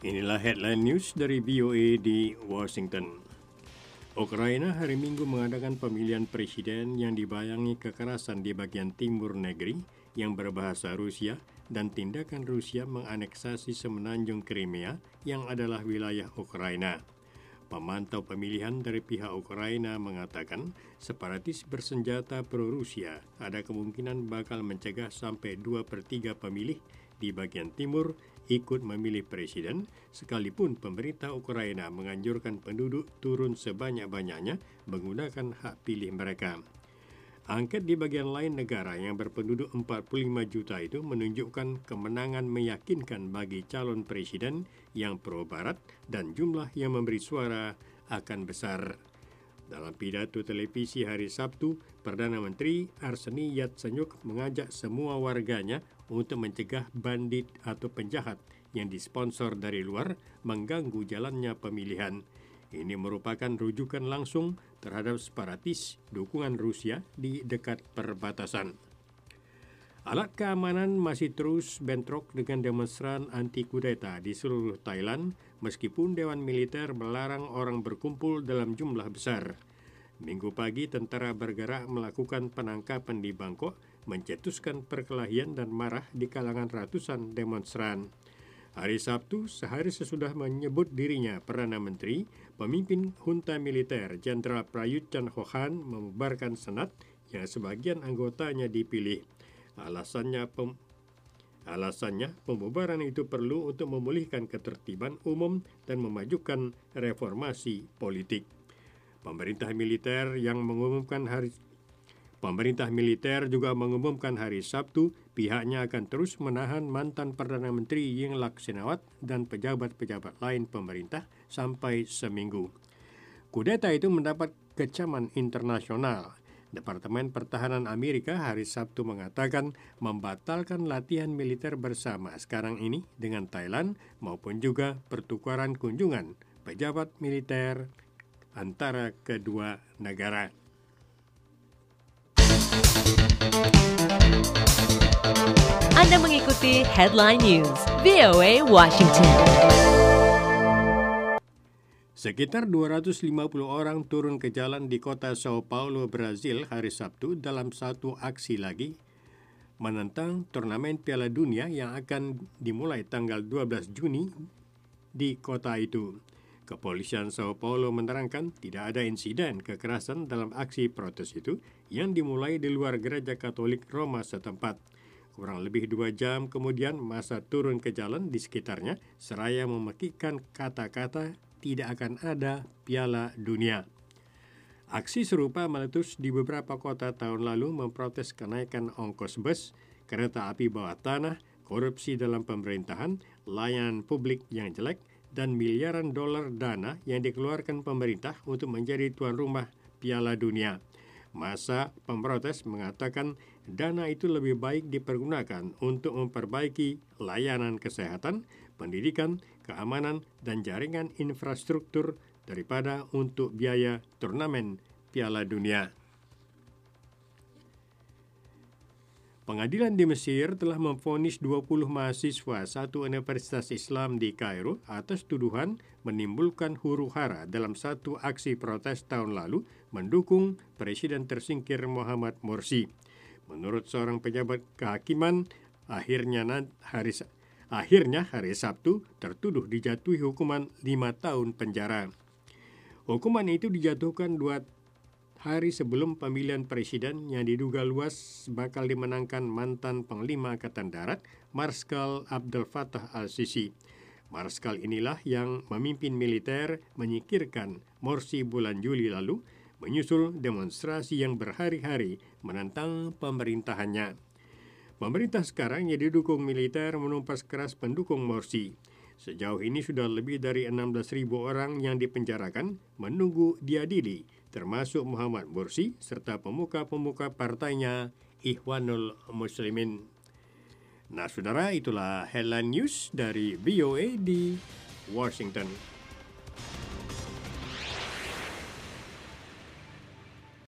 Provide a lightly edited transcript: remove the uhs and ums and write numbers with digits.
Inilah headline news dari VOA di Washington. Ukraina hari Minggu mengadakan pemilihan presiden yang dibayangi kekerasan di bagian timur negeri yang berbahasa Rusia dan tindakan Rusia menganeksasi semenanjung Crimea yang adalah wilayah Ukraina. Pemantau pemilihan dari pihak Ukraina mengatakan separatis bersenjata pro-Rusia ada kemungkinan bakal mencegah sampai 2/3 pemilih di bagian timur ikut memilih presiden, sekalipun pemerintah Ukraina menganjurkan penduduk turun sebanyak-banyaknya menggunakan hak pilih mereka. Angket di bagian lain negara yang berpenduduk 45 juta itu menunjukkan kemenangan meyakinkan bagi calon presiden yang pro-barat dan jumlah yang memberi suara akan besar. Dalam pidato televisi hari Sabtu, Perdana Menteri Arseniy Yatsenyuk mengajak semua warganya untuk mencegah bandit atau penjahat yang disponsor dari luar mengganggu jalannya pemilihan. Ini merupakan rujukan langsung terhadap separatis dukungan Rusia di dekat perbatasan. Alat keamanan masih terus bentrok dengan demonstran anti kudeta di seluruh Thailand meskipun Dewan Militer melarang orang berkumpul dalam jumlah besar. Minggu pagi tentara bergerak melakukan penangkapan di Bangkok, mencetuskan perkelahian dan marah di kalangan ratusan demonstran. Hari Sabtu, sehari sesudah menyebut dirinya Perdana Menteri, pemimpin junta militer Jenderal Prayut Chan-o-cha membubarkan Senat yang sebagian anggotanya dipilih. Alasannya pembubaran itu perlu untuk memulihkan ketertiban umum dan memajukan reformasi politik. Pemerintah militer juga mengumumkan hari Sabtu pihaknya akan terus menahan mantan Perdana Menteri Yingluck Shinawatra dan pejabat-pejabat lain pemerintah sampai seminggu. Kudeta itu mendapat kecaman internasional. Departemen Pertahanan Amerika hari Sabtu mengatakan membatalkan latihan militer bersama sekarang ini dengan Thailand maupun juga pertukaran kunjungan pejabat militer antara kedua negara. Anda mengikuti Headline News, VOA Washington. Sekitar 250 orang turun ke jalan di kota Sao Paulo, Brazil hari Sabtu dalam satu aksi lagi menentang turnamen Piala Dunia yang akan dimulai tanggal 12 Juni di kota itu. Kepolisian Sao Paulo menerangkan tidak ada insiden kekerasan dalam aksi protes itu yang dimulai di luar gereja Katolik Roma setempat. Kurang lebih 2 jam kemudian massa turun ke jalan di sekitarnya seraya memekikkan kata-kata tidak akan ada Piala Dunia. Aksi serupa meletus di beberapa kota tahun lalu memprotes kenaikan ongkos bus, kereta api bawah tanah, korupsi dalam pemerintahan, layanan publik yang jelek, dan miliaran dolar dana yang dikeluarkan pemerintah untuk menjadi tuan rumah Piala Dunia. Massa pemprotes mengatakan dana itu lebih baik dipergunakan untuk memperbaiki layanan kesehatan, pendidikan, keamanan, dan jaringan infrastruktur daripada untuk biaya turnamen Piala Dunia. Pengadilan di Mesir telah memvonis 20 mahasiswa satu universitas Islam di Kairo atas tuduhan menimbulkan huru-hara dalam satu aksi protes tahun lalu mendukung Presiden tersingkir Mohamed Morsi. Menurut seorang pejabat kehakiman, akhirnya hari Sabtu tertuduh dijatuhi hukuman 5 tahun penjara. Hukuman itu dijatuhkan 2 hari sebelum pemilihan presiden yang diduga luas bakal dimenangkan mantan Panglima Angkatan Darat, Marskal Abdel Fattah al-Sisi. Marskal inilah yang memimpin militer menyingkirkan Morsi bulan Juli lalu, menyusul demonstrasi yang berhari-hari menentang pemerintahannya. Pemerintah sekarang yang didukung militer menumpas keras pendukung Morsi. Sejauh ini sudah lebih dari 16.000 orang yang dipenjarakan menunggu diadili, termasuk Muhammad Morsi serta pemuka-pemuka partainya Ikhwanul Muslimin. Nah, saudara, itulah headline news dari VOA di Washington.